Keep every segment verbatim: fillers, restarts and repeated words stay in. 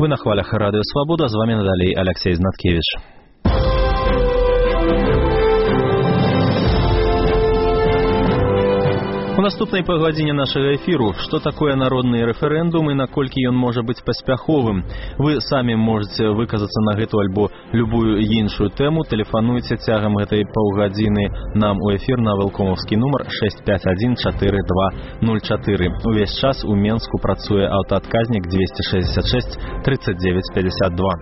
Вы на хвалях Радио Свобода, з вами надалей Алексей Знаткевич. У наступнай пагадзіне нашага эфіру, што такое народны рэферэндум і наколькі ён можа быць паспяховым. Вы самі можаце выказацца на гэту альбо любую іншую тэму. Тэлефануйце цягам гэтай паўгадзіны нам у эфір на вэлкомаўскі нумар шэсць пяць адзін чатыры два нуль чатыры. Увесь час у Менску працуе аўтаадказнік двести шестьдесят шесть тридцать девять пятьдесят два.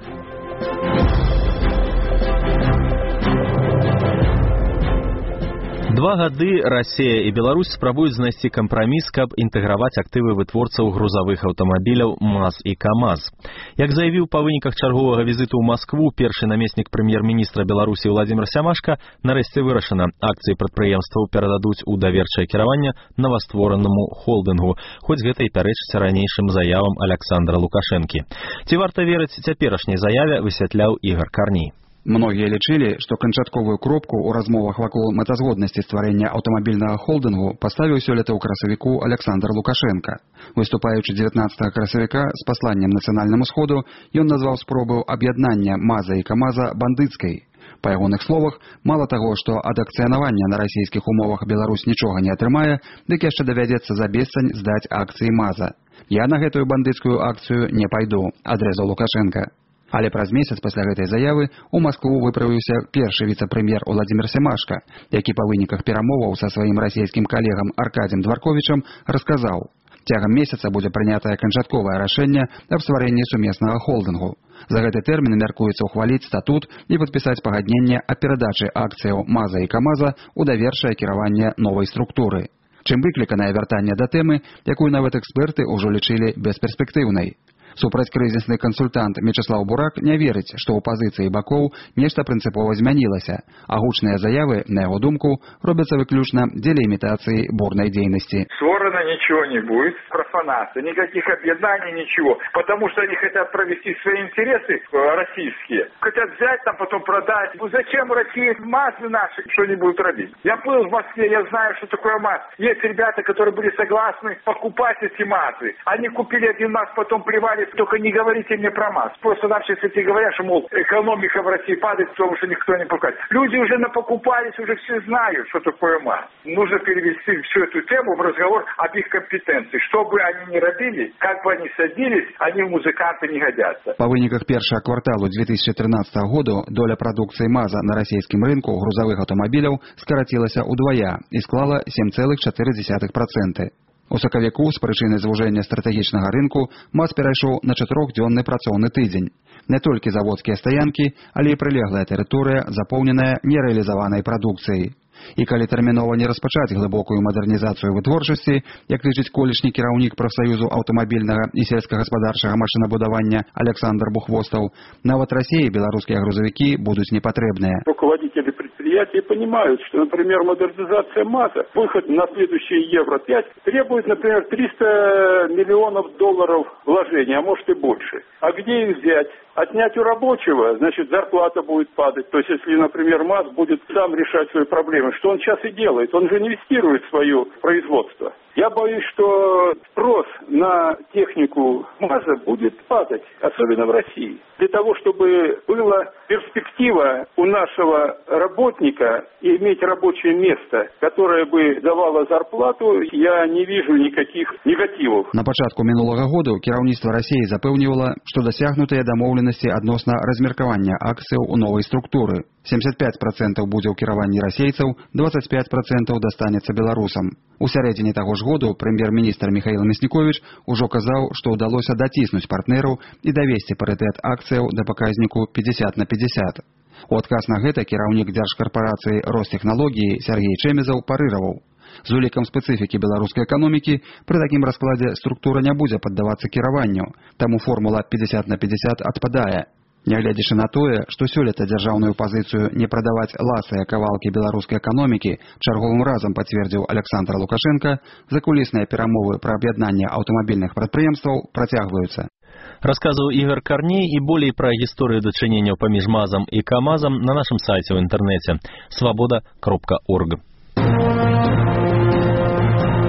Два гады Расія і Беларусь спрабуюць знайсці кампраміс, каб інтэграваць актывы вытворцаў грузавых аўтамабіляў МАЗ і КАМАЗ. Як заявіў па выніках чарговага візіту ў Маскву першы намеснік прэм'ер-міністра Беларусі Владзімир Сямашка, нарэшце вырашана, акцыі прадпрыемстваў перададуць у даверчае кіраванне новастворанаму холдынгу, хоць гэта і пярэчыць ранейшым заявам Александра Лукашэнкі. Ці варта верыць цяперашняй заяве, высвятляў Ігор Карней. Многія лічылі, што канчатковую кропку ў размовах вакол мэтазгоднасці стварэння аўтамабільнага холдынгу паставіў сёлета ў красавіку Александр Лукашенко. Выступаючы дзевятнаццатага красавіка з пасланнем нацыянальнаму сходу, ён назваў спробу аб'яднання МАЗа і КАМАЗа бандыцкай. Па ягоных словах, мала таго, што ад акцыянавання на расійскіх умовах Беларусь нічога не атрымае, дык яшчэ давядзецца за бесцань здаць акцыі МАЗа. Я на гэтую бандыцкую акцыю не пайду, адрэзаў Лукашенко. Але праз месяц пасля гэтай заявы у Маскву выправіўся першы віцэ-прэм'ер Владзімир Сямашка, які па выніках перамоваў са сваім расійскім калегам Аркадзем Дварковічам расказаў: цягам месяца будзе прынятае канчатковае рашэнне аб стварэнні сумеснага холдынгу. За гэты тэрмін мяркуецца ўхваліць статут і падпісаць пагадненне аб перадачы акцыяў МАЗа і КАМАЗа ў даверчае кіраванне новай структуры. Чым выкліканае вяртанне да тэмы, якую нават эксперты ўжо лічылі бесперспектыўнай. Супрацькрызісны кансультант Мечыслаў Бурак не верыць, што ў пазіцыі бакоў нешта прынцыпова змянілася, а гучныя заявы, на яго думку, робяцца выключна дзеля імітацыі бурнай дзейнасці. Сворано ничего не будет, профанация, никаких объединаний, ничего, потому что они хотят провести свои интересы российские, хотят взять там, потом продать. Ну зачем России МАЗы наши что-нибудь робить? Я был в Москве, я знаю, что такое МАЗ. Есть ребята, которые были согласны покупать эти МАЗы. Они купили один МАЗ, потом плевали. Только не говорите мне про МАЗ. Просто наши кстати говорят, что, мол, экономика в России падает, потому что никто не покупает. Люди уже напокупались, уже все знают, что такое МАЗ. Нужно перевести всю эту тему в разговор об их компетенции. Что бы они ни робили, как бы они садились, они в музыканты не годятся. Па выніках першага кварталу две тысячи тринадцатого году доля прадукцыі МАЗа на расійскім рынку грузавых аўтамабіляў скарацілася ўдвая і склала сем целых чатыры дзесятых процента. У сакавіку з прычыны звужэння стратэгічнага рынку МАЗ перайшоў на чатырохдзённы працоўны тыдзень. Не толькі заводскія стаянкі, але і прылеглая тэрыторыя, запоўненая нерэалізаванай прадукцыяй. І калі тэрмінова не распачаць глыбокую мадэрнізацыю вытворчасці, як лічыць колішні кіраўнік прафсаюзу аўтамабільнага і сельскагаспадарчага машынабудавання Александр Бухвостаў, нават Расіі беларускія грузавікі будуць непатрэбныя. Руководители предприятий понимают, что, например, модернизация МАЗа, выход на следующий евро пять требует, например, триста миллионов долларов вложения, а может и больше. А где их взять? Отнять у рабочего, значит, зарплата будет падать. То есть, если, например, МАЗ будет сам решать свои проблемы, что он сейчас и делает, он же инвестирует в свое производство. Я боюсь, что спрос на технику МАЗа будет падать, особенно в России. Для того, чтобы была перспектива у нашего работника иметь рабочее место, которое бы давало зарплату, я не вижу никаких негативов. На пачатку мінулага году кіраўніцтва Расіі запэўнівала, што дасягнутыя дамоўленасці адносна размеркавання акцыяў у новай структуры. семьдесят пять процентов будзе ў кіраванні расейцаў, двадцать пять процентов дастанецца беларусам. У сярэдзіне таго ж году прэм'ер-міністр Михаил Мяснікович ужо казаў, што ўдалося даціснуць партнераў і давесці парытэт акцыяў да паказніку пятьдесят на пятьдесят. У адказ на гэта кіраўнік дзяржкарпарацыі Ростехналогіі Сергей Чэмезаў парыраваў: з улікам спецыфікі беларускай эканомікі пры такім раскладзе структура не будзе паддавацца кіраванню, таму формула пятьдесят на пятьдесят адпадае. Нягледзячы на тое, што сёлета дзяржаўную пазіцыю не прадаваць ласыя кавалкі беларускай эканомікі чарговым разам пацвердзіў Александр Лукашенко, закулісныя перамовы пра аб'яднанне аўтамабільных прадпрыемстваў працягваюцца. Расказваў Ігор Карней, і болей пра гісторыю дачыненняў паміж МАЗам і КАМАЗам на нашым сайце ў інтэрнэце свобода кропка орг.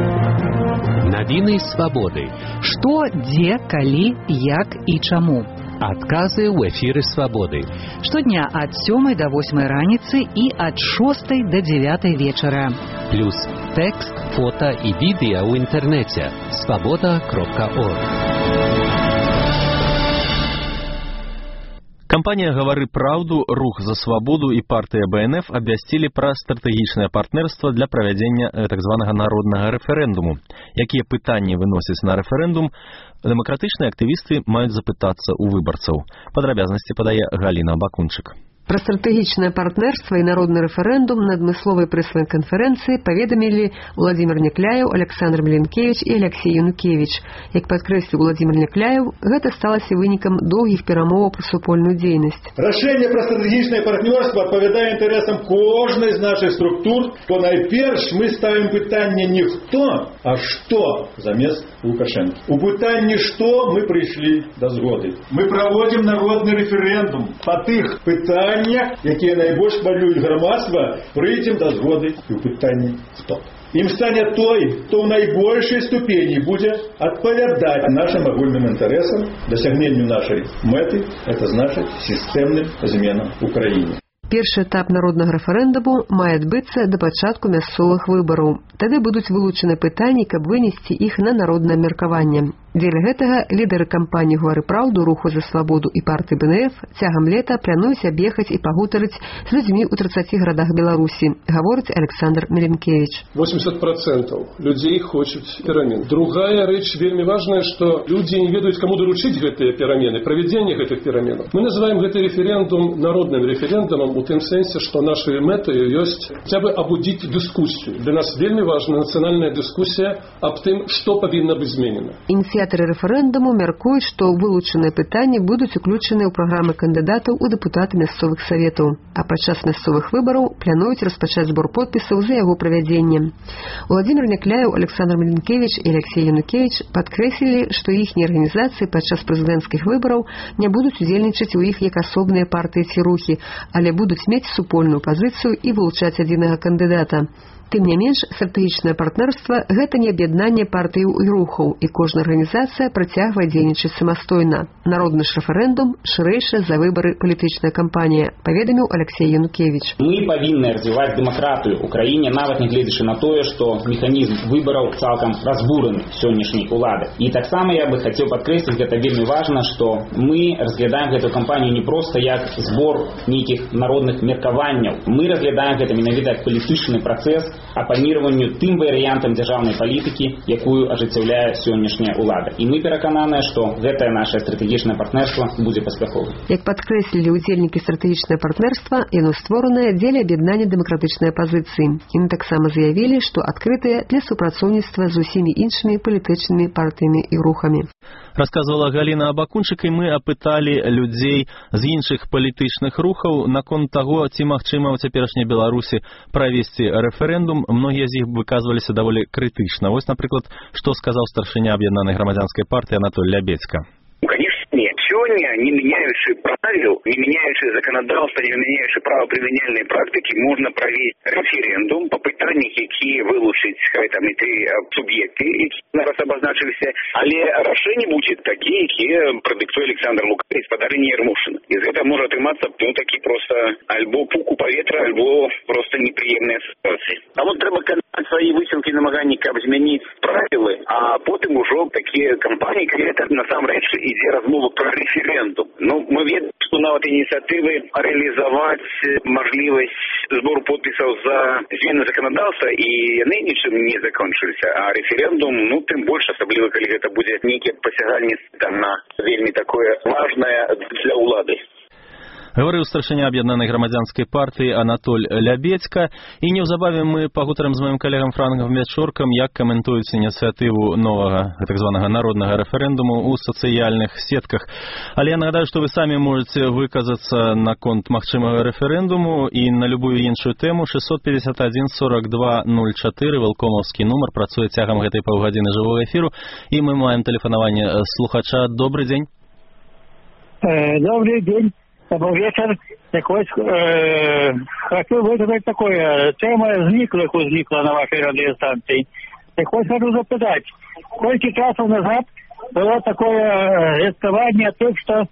Навіны свабоды. Што, дзе, калі, як і чаму. Адказы ў эфіры свабоды. Штодня ад сёмай да восьмай раніцы і ад шостай да дзявятай вечара. Плюс тэкст, фота і відэа ў інтэрнэце свабода кропка орг. Кампанія «Гавары праўду», «Рух за свабоду» і партыя бэ эн эф абвясцілі пра стратэгічнае партнерства для правядзення так званага народнага рэферэндуму. Якія пытанні выносяць на рэферэндум, дэмакратычныя актывісты маюць запытацца ў выбарцаў. Падрабязнасці падае Галіна Бакунчык. Пра стратэгічнае партнерства і народны рэферэндум на адмысловай прэс-канферэнцыі паведамілі Владзімір Някляеў, Александр Млінкевіч і Алексей Янукевіч. Як падкрэсліў Владзімір Някляеў, гэта сталася вынікам доўгіх перамоваў пра супольную дзейнасць. Рашэнне пра стратэгічнае партнёрства адпавядае інтарэсам кожнай з нашых структур, то найперш мы ставім пытанне не хто, а што замест Лукашэнкі. У пытанні што мы прыйшлі да згоды. Мы праводзім народны рэферэндум па тых пытаннях, якія найбольш хвалююць грамадства, прыйдзем да згоды і ў пытанні «Стоп». Ім стане той, хто ў найбольшай ступені будзе адпавядаць нашым агульным інтарэсам, дасягненню нашай мэты, это значыць сістэмным зменам у краіне. Першы этап народнага рэферэндуму мае адбыцца да пачатку мясцовых выбараў. Тады будуць вылучаны пытанні, каб вынесці іх на народнае абмеркаванне. Дзеля гэтага лідары кампаніі «Гавары праўду», «Руху за свабоду» і партыі бэ эн эф цягам лета плануюць аб'ехаць і пагутарыць з людзьмі ў трыццаці гарадах Беларусі, гаворыць Александр Млінкевіч. восемьдесят процентов людзей хочуць перамен. Другая рэч вельмі важная, што людзі не ведаюць, каму даручыць гэтыя перамены, правядзенне гэтых пераменаў. Мы называем гэты рэферэндум народным рэферэндумам у тым сэнсе, што нашай мэтаю ёсць хаця бы абудзіць дыскусію. Для нас вельмі важна нацыянальная дыскусія аб тым, што павінна быць зменена. Ініцыятары рэферэндуму мяркуюць, што вылучаныя пытанні будуць уключаны ў праграмы кандыдатаў у дэпутаты мясцовых саветаў, а падчас мясцовых выбараў плануюць распачаць збор подпісаў за яго правядзенне. Владзімір Някляеў, Александр Млінкевіч і Алексей Янукевіч падкрэслілі, што іхнія арганізацыі падчас прэзідэнцкіх выбараў не будуць удзельнічаць у іх як асобныя партыі ці рухі, але будуць мець супольную пазіцыю і вылучаць адзінага кандыдата. Тым не менш, стратэгічнае партнерства – гэта не аб'яднанне партыяў і рухаў, і кожная арганізацыя працягвае дзейнічаць самастойна. Народны ж рэферэндум шырэйшая за выбары палітычная кампанія, паведаміў Алексей Янукевіч. Мы павінны развіваць дэмакратыю ў краіне, нават нягледзячы на тое, што механізм выбараў цалкам разбураны сённяшняй улады. І таксама я бы хацеў падкрэсліць, гэта вельмі важна, што мы разглядаем гэту кампанію не проста як збор нейкіх народных меркаванняў. Мы разглядаем гэта менавіта як палітычны працэс апанірованню тым варыянтам дзяржаўнай палітыкі, якую ажыццяўляе сённяшняя ўлада. І мы перакананыя, што гэтае наше стратэгічнае партнерства будзе паспяховым. Як падкрэслілі ўдзельнікі стратэгічнае партнерства, яно створанае дзеля аб'яднання дэмакратычнай апазіцыі. Яны таксама заявілі, што адкрытыя для супрацоўніцтва з усімі іншымі палітычнымі партыямі і рухамі. Расказвала Галіна Абакунчык, і мы апыталі людзей з іншых палітычных рухаў наконт таго, ці магчыма ў цяперашняй Беларусі правесці рэферэндум. Многія з іх выказваліся даволі крытычна. Вось, напрыклад, што сказаў старшыня аб'яднанай грамадзянскай партыі Анатоль Лябедзька. Нет, сегодня, не меняющие правил, не меняющие законодательство, не меняющие правоприменяльные практики, можно провести референдум по питанням, які вилучить там і ті суб'єкти, які зараз обозначилися, але рішення будуть такі, які продиктує Олександр Лукашенко з подарення Єрмошина. І з цього може отриматися ну, такі просто альбо пуку повітря, альбо просто неприємні ситуації. А от треба канати свої висновки і намагання, як змінити правила, а потім уже такі кампанії, коли це насамрэч іде розмова про референдум. Ну, мы ведаем, что нават инициативы реализовать можливость сбору подписов за змены законодательства, и яны ничем не закончились. А референдум, ну, тем больше, особливо, когда это будет некие посягальні там на вельми такое важное для улады. Гаварыў старшыня аб'яднанай грамадзянскай партыі Анатоль Лябедзька. І неўзабаве мы пагутарым з маім калегам Франкам Вячоркам, як каментуюць ініцыятыву новага, так званага народнага рэферэндуму ў сацыяльных сетках. Але я нагадаю, што вы самі можаце выказацца наконт магчымага рэферэндуму і на любую іншую тэму. шестьсот пятьдесят один сорок два ноль четыре валкомаўскі нумар працуе цягам гэтай паўгадзіны жывога эфіру, і мы маем тэлефанаванне слухача. Добрый дзень. Добрый день. Добрый вечер. Так вот, э, хочу выказать такое. Тема зниклых возникла на вашей радиостанции. Так вот, хочу запитать. Сколько часов назад было такое рискование о том, что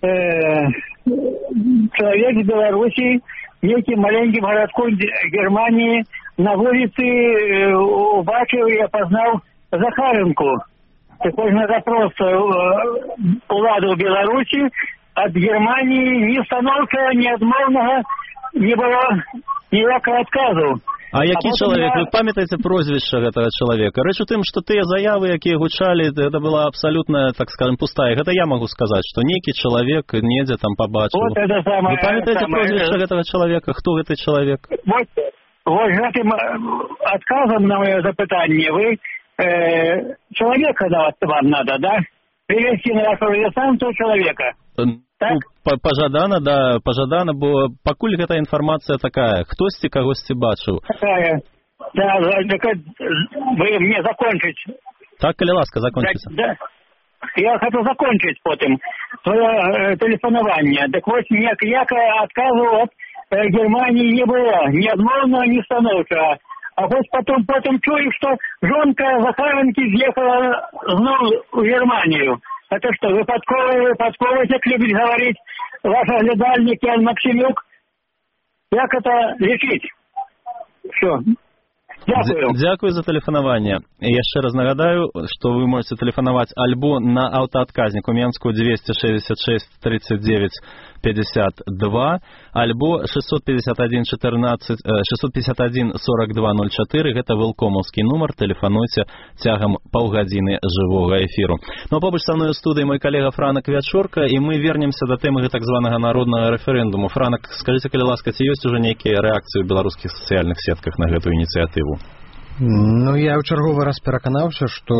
э, человек из Беларуси неким маленьким городком Германии на улице э, убачил и опознал Захаренку. Такой на запрос э, уладу Беларуси от Германии ни становка, ни отмовного не было ніякого отказу. А який а чоловік? я... Ви пам'ятаєте прозвище этого чоловіка? Річ у тим, що ті заяви, які гучали, це була абсолютно, так скажем, пустая. Это я могу сказать, что некий человек недзе там побачил. Вот это самое, Вы пам'ятаєте самое... прозвище этого человека? Кто этот человек? Вот, вот этим отказом на мое запитание вы э, человека вам надо, да? Привести на вашу дистанцию человека. Ну, пожадана, да, пожадана, бо пакуль гэта інфармацыя такая, хтосьці кагосьці бачыў. Такая, да, вы мне закончить. Так, коли ласка, закончится. Да, да. Я хочу закончить потом свое э, телефонование. Так вот, никакого отказа от э, Германии не было. Ни одного, ни становка. А вот потом, потом чую, что жонка Захаренки съехала снова в Германию. Это что, выпадково, выпадково, как любит говорить ваш оглядальник Ян Максимюк? Как это лечить? Все. Дякую. Дякую за тэлефанаванне. Яшчэ раз нагадаю, што вы можете тэлефанаваць альбо на аўтаадказнік у Менску двести шестьдесят шесть тридцать девять пятьдесят два, альбо шестьсот пятьдесят один четырнадцать, шестьсот пятьдесят один сорок два ноль четыре, гэта вэлкомаўскі нумар, тэлефануйце цягам паўгадзіны жывога эфіру. Ну а побач са мной у студыі мой калега Франак Вячорка, і мы вернемся да тэмы так званага народнага рэферэндуму. Франак, скажыце, калі ласка, ці ёсць ужо нейкія рэакцыі ў беларускіх сацыяльных сетках на гэтую ініцыятыву? Ну, я ў чарговы раз пераканаўся, што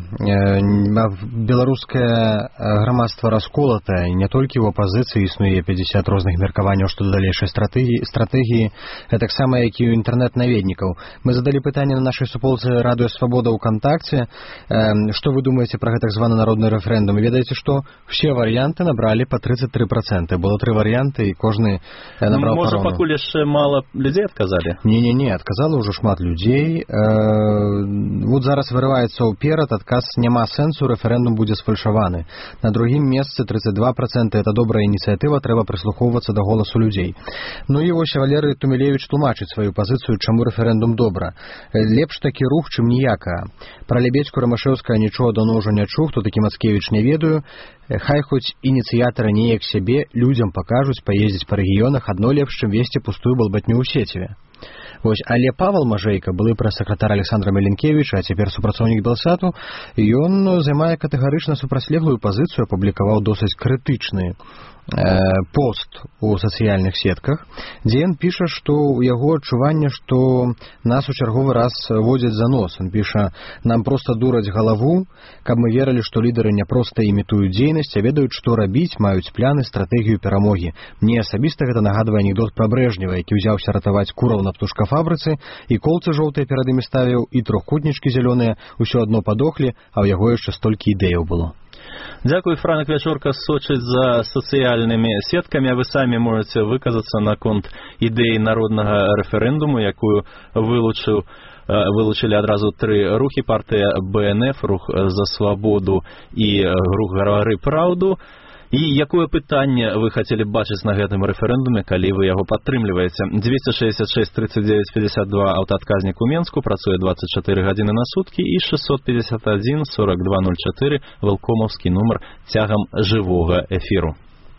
беларускае грамадства расколатае, не толькі ў апазіцыі існуе пятьдесят розных меркаванняў што да далейшай стратэгіі, стратэгіі, таксама як і ў інтэрнэт-наведнікаў. Мы задалі пытанне на нашай суполцы Радыё Свабода ўКантакце, што вы думаеце пра гэта так званы народны рэферэндум. Ведаеце, што ўсе варыянты набралі па тридцать три процента. Было тры варыянты, і кожны набраў пароўну. Можа, пакуль яшчэ мала людзей адказалі? Не-не-не, адказала ўжо шмат людзей. Вот зараз вырываецца ўперад, адказ няма сэнсу, рэферэндум будзе сфальшаваны. На другім месцы тридцать два процента, это добрая ініцыятыва, трэба прыслухоўвацца да голасу людзей. Ну і вось Валерый Тумілевіч тлумачыць сваю пазіцыю, чаму рэферэндум добра. Лепш такі рух, чым ніякага. Пра Лебедзьку Рамашэўская нічога даўно ўжо не чуў, хто такі Мацкевіч не ведаю. Хай хоць ініцыятары неяк сябе людзям пакажуць, паездзіць па рэгіёнах, адно лепш, чым весці пустую балбатню ў сеціве. Вось, але Павел Мажэйка, былы прэс-сакратар Александра Меленкевіча, а цяпер супрацоўнік Белсату, ён займае катэгарычна супрацьлеглую пазіцыю, апублікаваў досыць крытычны пост у сацыяльных сетках, дзе ён піша, што ў яго адчуванне, што нас у чарговы раз водзяць за нос. Ён піша: нам проста дураць галаву, каб мы верылі, што лідары не проста імітуюць дзейнасць, а ведаюць, што рабіць, маюць пляны, стратэгію перамогі. Мне асабіста гэта нагадвае анекдот пра Брэжнева, які ўзяўся ратаваць кураў на птушкафабрыцы, і колцы жоўтыя перад імі ставіў, і трохкутнічкі зялёныя, усё адно падохлі, а ў яго яшчэ столькі ідэяў было. Дзякуй, Франак Вячорка, сочыць за сацыяльнымі сеткамі, а вы самі можете выказацца наконт ідэі народнага рэферэндуму, якую вылучыў вылучылі адразу тры рухі: партыя Бэ Эн Эф, рух за свабоду і рух Гавары праўду. І якое пытанне вы хацелі бачыць на гэтым рэферэндуме, калі вы яго падтрымліваеце? двести шестьдесят шесть тридцать девять пятьдесят два, аўтаадказнік у Менску, працуе двадцать четыре гадзіны на суткі, і шестьсот пятьдесят один сорок два ноль четыре, вэлкомаўскі нумар цягам жывога эфіру.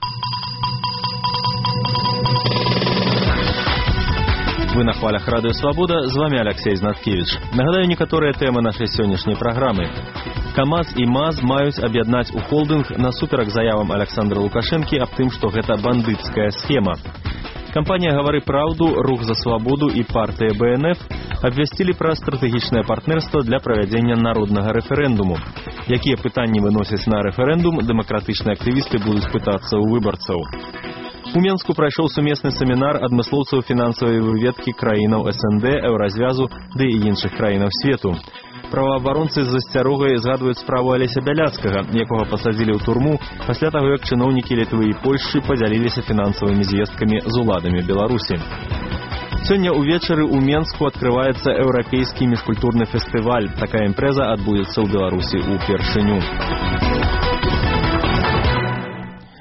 Вы на хвалях Радыё Свабода, з вами Алексей Знаткевич. Нагадаю некаторыя тэмы нашай сённяшняй праграмы. КамАЗ і МАЗ маюць аб'яднаць у холдынг насуперак заявам Александра Лукашэнкі аб тым, што гэта бандыцкая схема. Кампанія «Гавары праўду», рух за свабоду і партыя Бэ Эн Эф абвясцілі пра стратэгічнае партнерства для правядзення народнага рэферэндуму. Якія пытанні выносяць на рэферэндум, дэмакратычныя актывісты будуць пытацца ў выбарцаў. У Менску прайшоў сумесны семінар адмыслоўцаў фінансавай выведкі краінаў Эс Эн Дэ, Еўразвязу ды і іншых краінаў свету. Праваабаронцы з засцярогай згадваюць справу Алеся Бяляцкага, якога пасадзілі ў турму пасля таго, як чыноўнікі Літвы і Польшчы падзяліліся фінансавымі звесткамі з уладамі Беларусі. Сёння ўвечары ў Менску адкрываецца еўрапейскі міжкультурны фестываль. Такая імпрэза адбудзецца ў Беларусі ўпершыню.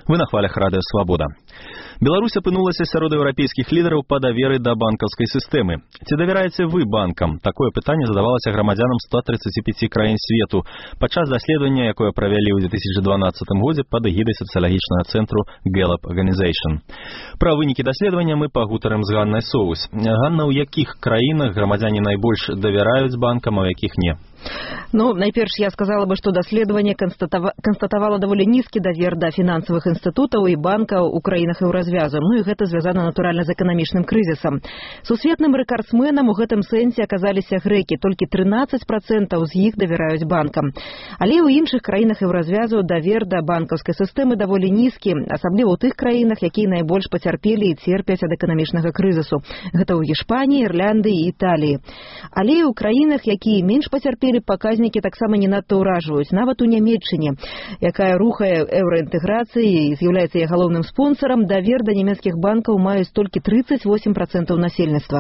Вы на хвалях радыё «Свабода». Беларусь апынулася сярод еўрапейскіх лідараў па даверы да банкаўскай сістэмы. Ці давяраеце вы банкам? Такое пытанне задавалася грамадзянам ста тридцати пяти краін свету падчас даследавання, якое правялі ў две тысячи дванаццатым годзе пад эгідай сацыялагічнага цэнтру Gallup Organization. Пра вынікі даследавання мы пагутарым з Ганнай Соус. Ганна, у якіх краінах грамадзяне найбольш давяраюць банкам, а ў якіх не? Ну, найперш я сказала бы, што даследаванне канстатавала даволі нізкі давер да фінансавых інстытутаў і банкаў у краінах еўразвязу. Ну і гэта звязана, натуральна, з эканамічным крызісам. Сусветным рэкардсменам у гэтым сэнсе аказаліся грэкі. Толькі трынаццаць працэнтаў з іх давяраюць банкам. Але ў іншых краінах еўразвязу давер да банкаўскай сістэмы даволі нізкі, асабліва ў тых краінах, якія найбольш пацярпелі і церпяць ад эканамічнага крызісу. Гэта ў Іспаніі, Ірландыі і Італіі. Але ў краінах, якія менш пацярпелі, паказнікі таксама не надта ўражваюць. Нават у Нямецчыне, якая рухае еўраінтэграцыі і з'яўляецца яе галоўным спонсорам, давер да нямецкіх банкаў маюць толькі тридцать восемь процентов насельніцтва.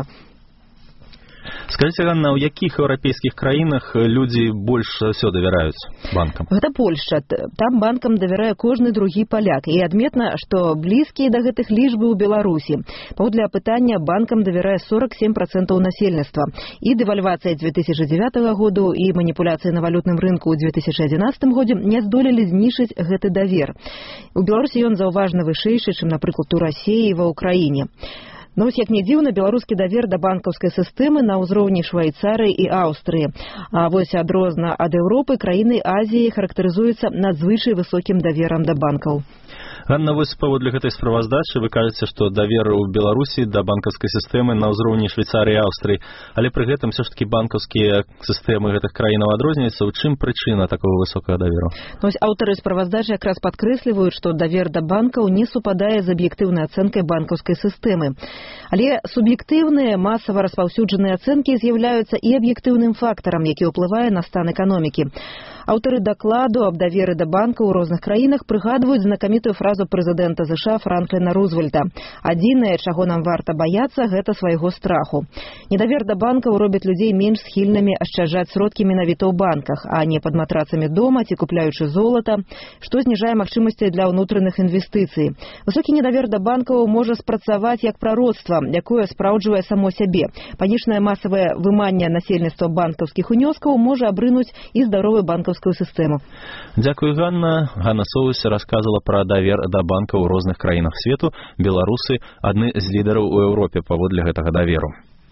Скажите, Ганна, у якіх еўрапейскіх краінах людзі больш всё давяраюць банкам? Гэта Польшча. Там банкам давярае кожны другі паляк. І адметна, што блізкія да гэтых лічбы ў Беларусі. Паводле апытання банкам давярае сорок семь процентов насельніцтва. І дэвальвацыя две тысячи девятого году і маніпуляцыі на валютным рынку ў две тысячи одиннадцатым годзе не здолелі знішыць гэты давер. У Беларусі ён заўважна вышэйшы, чым, напрыклад, у Расіі і ва Ўкраіне. Но вось, як не дзіўна, беларускі давер да банкаўскай сістэмы на ўзроўні Швейцарыі і Аўстрыі. А вось адрозна ад Еўропы краіны Азіі характарызуюцца надзвычай высокім даверам да банкаў. Ганна, вось паводле гэтай справаздачы вы кажаце, што давер у Беларусі да банкаўскай сістэмы на ўзроўні Швейцарыі і Аўстрыі, але пры гэтым ўсё ж такі банкаўскія сістэмы гэтых краінаў адрозніваюцца. У чым прычына такого высокага даверу? Ну, вось аўтары справаздачы якраз падкрэсліваюць, што давер да банкаў не супадае з аб'ектыўнай ацэнкай банкаўскай сістэмы. Але суб'ектыўныя, масава распаўсюджаныя ацэнкі з'яўляюцца і аб'ектыўным фактарам, які ўплывае на стан эканомікі. Аўтары дакладу аб даверы да банкаў у розных краінах прыгадваюць знакамітую фразу прэзідэнта ЗША Франкліна Рузвельта. Адзінае, чаго нам варта баяцца, гэта свайго страху. Недавер да банкаў робіць людзей менш схільнымі ашчаджаць сродкі менавіта ў банках, а не пад матрацамі дома ці купляючы золата, што зніжае магчымасці для ўнутраных інвестыцый. Высокі недавер да банкаў можа спрацаваць як прароцтва, якое спраўджвае само сябе. Панічнае масавае выманне насельніцтва банкаўскіх унёскаў можа абрынуць і здаровы банкаўскі сістэму. Дзякуй, Ганна. Ганна Соус расказала пра давер да банкаў у розных краінах свету. Беларусы адны з лідараў у Еўропе паводле гэтага даверу.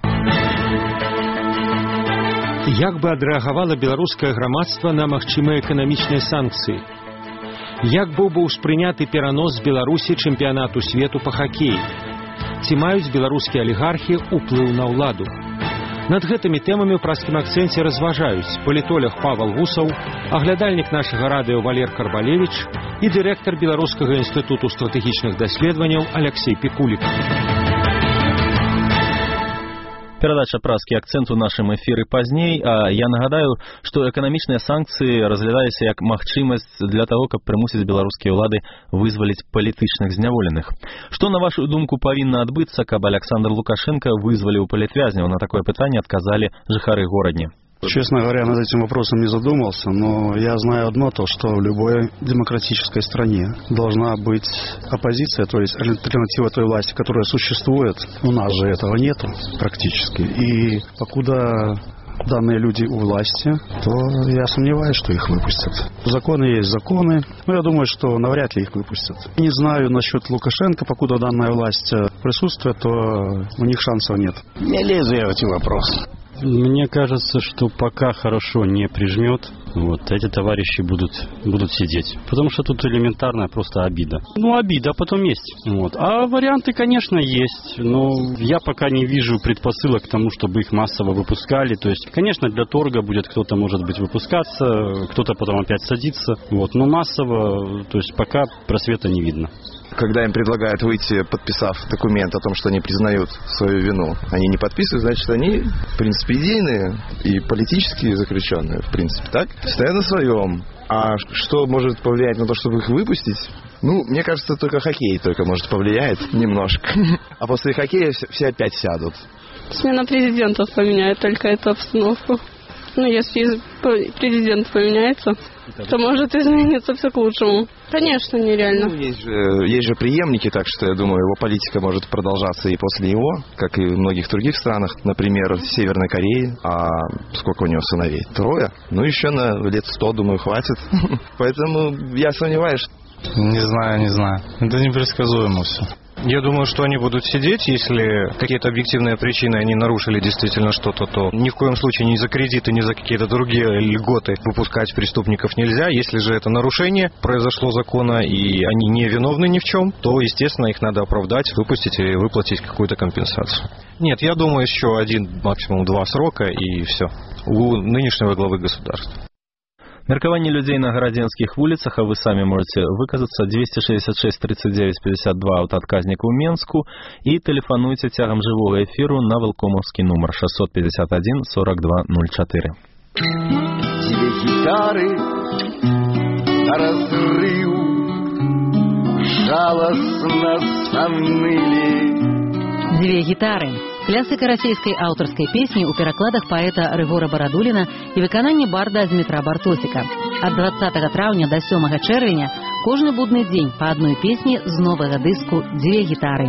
Як бы адрэагавала беларускае грамадства на магчымыя эканамічныя санкцыі? Як быў бы ўспрыняты перанос з Беларусі чэмпіянату свету па хакеі? Ці маюць беларускія алігархі ўплыў на ўладу? Над гэтымі тэмамі ў праскім акцэнце разважаюць палітолог Павал Гусаў, аглядальнік нашага радыё Валер Карбалевіч і дырэктар Беларускага інстытуту стратэгічных даследаванняў Аляксей Пікулік. Перадача «Праскі акцэнт» у нашым эфіры пазней, а я нагадаю, што эканамічныя санкцыі разглядаліся як магчымасць для таго, каб прымусіць беларускія ўлады вызваліць палітычных зняволеных. Што, на вашу думку, павінна адбыцца, каб Александр Лукашенко вызваліў палітвязняў? На такое пытанне адказалі жыхары горадні. Честно говоря, над этим вопросом не задумался, но я знаю одно, то, что в любой демократической стране должна быть оппозиция, то есть альтернатива той власти, которая существует. У нас же этого нету практически. И покуда данные люди у власти, то я сомневаюсь, что их выпустят. Законы есть законы, но я думаю, что навряд ли их выпустят. Не знаю насчет Лукашенко, покуда данная власть присутствует, то у них шансов нет. Не лезу я в эти вопросы. Мне кажется, что пока хорошо не прижмет, вот эти товарищи будут, будут сидеть. Потому что тут элементарная просто обида. Ну, обида потом есть. Вот. А варианты, конечно, есть. Но я пока не вижу предпосылок к тому, чтобы их массово выпускали. То есть, конечно, для торга будет кто-то, может быть, выпускаться, кто-то потом опять садиться. Вот. Но массово, то есть, пока просвета не видно. Когда им предлагают выйти, подписав документ о том, что они признают свою вину, они не подписывают, значит, они, в принципе, идейные и политически заключенные, в принципе, так? Стоят на своем. А что может повлиять на то, чтобы их выпустить? Ну, мне кажется, только хоккей только может повлияет немножко. А после хоккея все опять сядут. Смена президентов поменяет только эту обстановку. Ну, если президент поменяется, то может измениться все к лучшему. Конечно, нереально. Ну, есть же, есть же преемники, так что я думаю, его политика может продолжаться и после него, как и в многих других странах, например, в Северной Корее. А сколько у него сыновей? Трое? Ну, еще на лет сто, думаю, хватит. Поэтому я сомневаюсь. Не знаю, не знаю. Это непредсказуемо все. Я думаю, что они будут сидеть, если какие-то объективные причины они нарушили действительно что-то, то ни в коем случае ни за кредиты, ни за какие-то другие льготы выпускать преступников нельзя. Если же это нарушение произошло закона и они не виновны ни в чем, то, естественно, их надо оправдать, выпустить и выплатить какую-то компенсацию. Нет, я думаю, еще один, максимум два срока и все. У нынешнего главы государства. Меркаванне людзей на гарадзенскіх вуліцах, а вы самі можете выказацца двести шестьдесят шесть тридцать девять пятьдесят два аўтаадказнік у Менску і тэлефануйце цягам жывога эфіру на вэлкомаўскі нумар шестьсот пятьдесят один сорок два ноль четыре. Две гитары на разрыв жалостно заныли. Две гитары. Класика расійскай аўтарскай песні ў перакладах паэта Рыгора Барадуліна і выкананні барда Дмітра Бартосіка. Ад двадцатага траўня да сёмага чэрвеня кожны будны дзень па адной песні з новага дыску «Две гітары».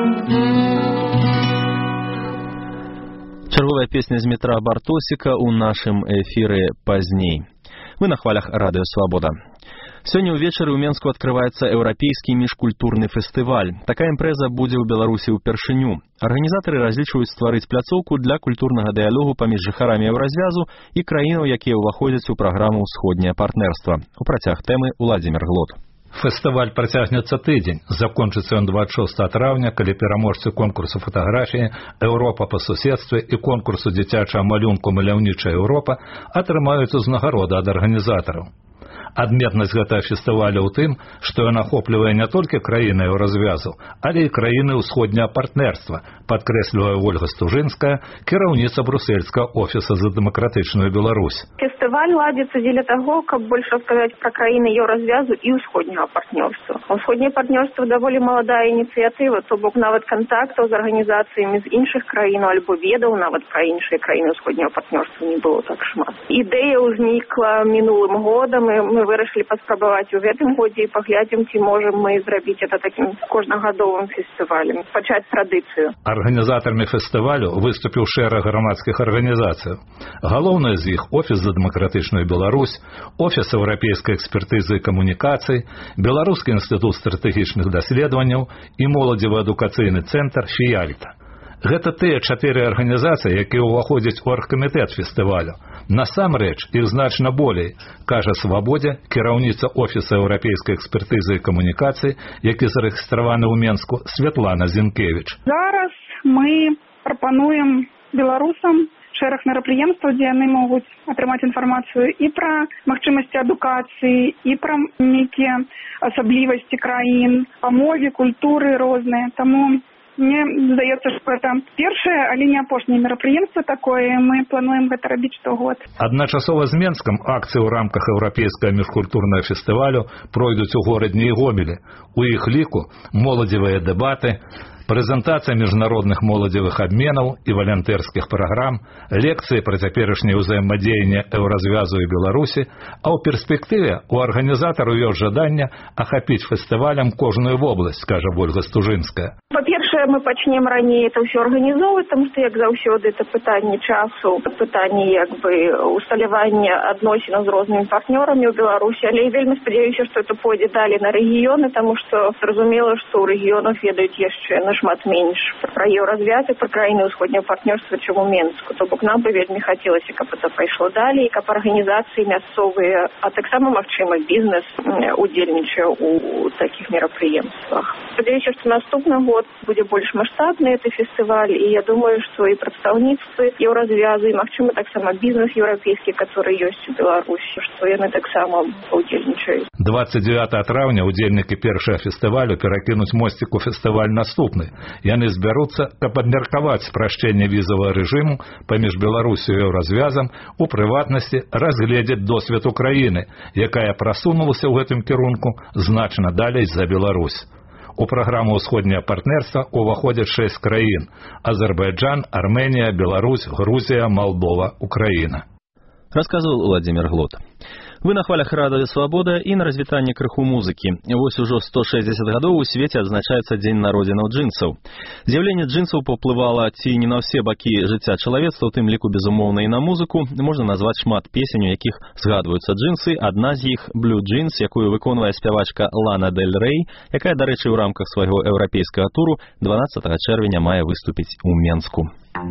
Чарговая песня Дмітра Бартосіка ў нашым эфіры пазней. Вы на хвалях радыё «Свабода». Сёння ўвечары ў Менску адкрываецца еўрапейскі міжкультурны фестываль. Такая імпрэза будзе ў Беларусі ўпершыню. Арганізатары разлічваюць стварыць пляцоўку для культурнага дыялогу паміж жыхарамі еўразвязу і краінаў, якія ўваходзяць у праграму «Усходняе партнерства». У працяг тэмы Уладзімір Глот. Фестываль працягнецца тыдзень. Закончыцца ён двадцать шестого траўня, калі пераможцы конкурсу фатаграфіі «Еўропа па суседстве» і конкурсу дзіцячага малюнку «Маляўнічая Еўропа» атрымаюць узнагароды ад арганізатараў. Адметнасць гэтага фестываля ў тым, што ён ахоплівае не толькі краіны еўразвязу, але і краіны ўсходняга партнерства, падкрэслівае Ольга Стужынская, кіраўніца брусельскага офіса за дэмакратычную Беларусь. Фестываль ладзіцца дзеля таго, каб больш расказаць пра краіны еўразвязу і ўсходняга партнерства. Усходняе партнерство даволі маладая ініцыятыва, то бок нават кантактаў з арганізацыямі з іншых краінаў альбо ведаў нават пра іншыя краіны ўсходняга партнерства не было так шмат. Ідэя ўзнікла мінулым годам, і мы Мы вырашылі паспрабаваць у гэтым годзе і паглядзім, ці можам мы зрабіць это такім кожнагадовым фестывалем, пачаць традыцыю. Арганізатарамі фестывалю выступіў шэраг грамадскіх арганізацый. Галоўнае з іх офіс за дэмакратычную Беларусь, офіс еўрапейскай экспертызы і камунікацый, Беларускі інстытут стратэгічных даследаванняў і моладзевы адукацыйны цэнтр «Фіяльта». Гэта тыя чатыры арганізацыі, якія ўваходзяць у аргкамітэт фестывалю. Насамрэч, іх значна болей, кажа Свабодзе, кіраўніца офіса еўрапейскай экспертызы і камунікацый, які зарэгістраваны ў Менску, Святлана Зінкевіч. Зараз мы прапануем беларусам шэраг мерапрыемстваў, дзе яны могуць атрымаць інфармацыю і пра магчымасці адукацыі, і пра нейкія асаблівасці краін, па мове, культуры розныя. Таму мне здаецца, што гэта першае, але не апошняе мерапрыемства такое, мы плануем гэта рабіць штогод. Адначасова з Менскам акцыі ў рамках еўрапейскага міжкультурнага фестывалю пройдуць у горадні і Гомелі. У іх ліку моладзевыя дэбаты, прэзентацыя міжнародных моладзевых абменаў і валантэрскіх праграм, лекцыі пра цяперашняе ўзаемадзеянне еўразвязу і Беларусі, а ў перспектыве у арганізатараў ёсць жаданне ахапіць фестывалем кожную вобласць, кажа Ольга Стужынская. Па-першае, мы пачнем раней это ўсё арганізоўваць, таму што, як заўсёды, это пытанне часу, пытанне як бы усталявання адносінаў з рознымі партнёрамі ў Беларусі, але я вельмі спадзяюся, што это пойдзе далей на рэгіёны, таму што зразумела, што ў рэгіёнах ведаюць яшчэ на шмат менш пра еўразвязак, пра краіны ўсходняга партнерства, чым у Менску. То бок нам бы вельмі хацелася, каб это пайшло далей, каб арганізацыі мясцовыя, а таксама, магчыма, бізнес удзельнічаў у такіх мерапрыемствах. Спадзяюся, што наступны год будзе больш маштабны гэты фестываль, і я думаю, што і прадстаўніцтвы еўразвязу, і, магчыма, таксама бізнес еўрапейскі, который ёсць у Беларусі, што яны таксама удзельнічаюць. двадцать девятого траўня удзельнікі першага фестывалю перакінуць мосцік у фестываль наступны. Яны збяруцца, каб абмеркаваць спрашчэнне візавага рэжыму паміж Беларусю і еўразвязам, у прыватнасці разгледзець досвед Украіны, якая прасунулася ў гэтым кірунку значна далей за Беларусь. У праграму «Усходняе партнерства» уваходзяць шэсць краін – Азербайджан, Арменія, Беларусь, Грузія, Малдова, Украіна. Расказваў Владимир Глот. Вы на хвалях радыё Свабода і на развітанне крыху музыкі. Вось ужо сто шэсцьдзесят гадоў у свеце адзначаецца дзень народзінаў джинсаў. З'яўленне джинсаў паўплывала ці не на ўсе бакі жыцця чалавецтва, у тым ліку безумоўна і на музыку. Можна назваць шмат песень, у якіх згадваюцца джинсы. Адна з іх Blue Jeans, якую выконвае спявачка Лана Дель Рей, якая, дарэчы, у рамках свайго еўрапейскага туру дванаццатага чэрвеня мае выступіць у Менску.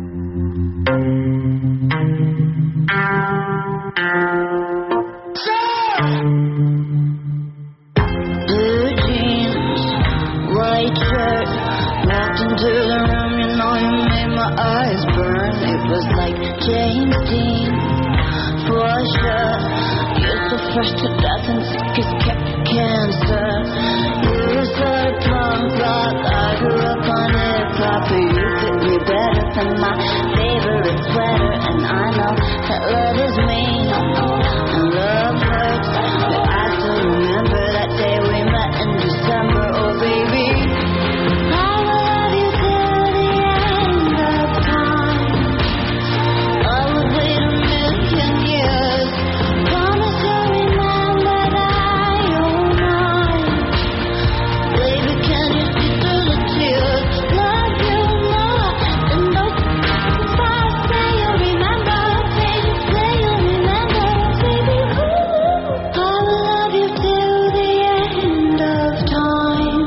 Blue jeans, white shirt, walked into the room, you know you made my eyes burn. It was like James Dean, for sure. You're so fresh to death and sick as cancer. You're so punk rock, I grew up on hip-hop, but you fit me better than my favorite sweater. And I know that love is mean, and love hurts, but I still remember that day we met in December. Oh baby, I will love you till the end of time. I would wait a million years. Promise you'll remember that you're mine. Baby, can you see through the tears? Love you more than those times I say you'll remember. Baby, say you'll remember. Baby, ooh, I will love you till the end of time.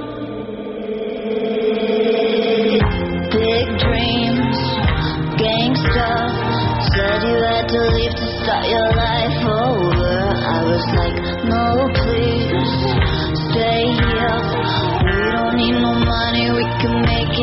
Big dreams, gangsta, said you had to leave to start your life over. I was like, no please, stay here. We don't need no money, we can make